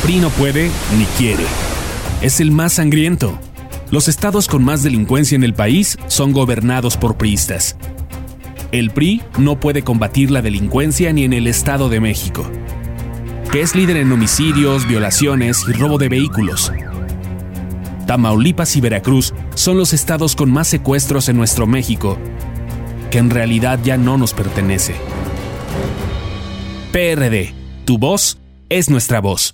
PRI no puede ni quiere. Es el más sangriento. Los estados con más delincuencia en el país son gobernados por priistas. El PRI no puede combatir la delincuencia ni en el Estado de México, que es líder en homicidios, violaciones y robo de vehículos. Tamaulipas y Veracruz son los estados con más secuestros en nuestro México, que en realidad ya no nos pertenece. PRD, tu voz es nuestra voz.